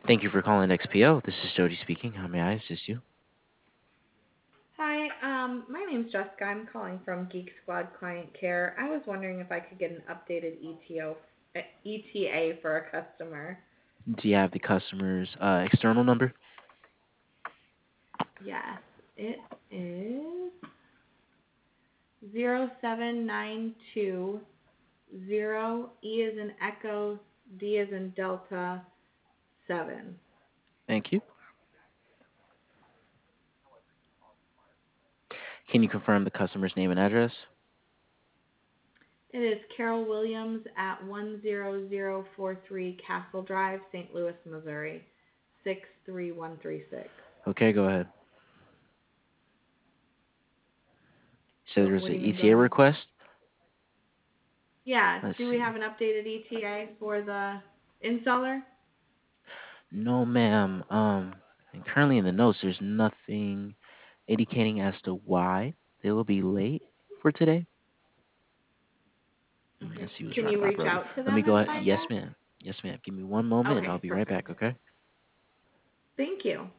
Thank you for calling XPO. This is Jody speaking. How may I assist you? Hi, my name's Jessica. I'm calling from Geek Squad Client Care. I was wondering if I could get an updated ETA for a customer. Do you have the customer's external number? Yes, it is 0792 E as in Echo, D as in Delta 7. Thank you. Can you confirm the customer's name and address? It is Carol Williams at 10043 Castle Drive, St. Louis, Missouri 63136. Okay, go ahead. So there's What an do you mean? Go ETA ahead. request. Yeah. Let's Do we see. have an updated ETA for the installer? No, ma'am. And currently in the notes, there's nothing indicating as to why they will be late for today. Okay. Let's see what's Can right you about reach brother. out to Let me them go and ahead. find Yes, out? ma'am. Yes, ma'am. Give me one moment and I'll Okay, be right perfect. back, okay? Thank you.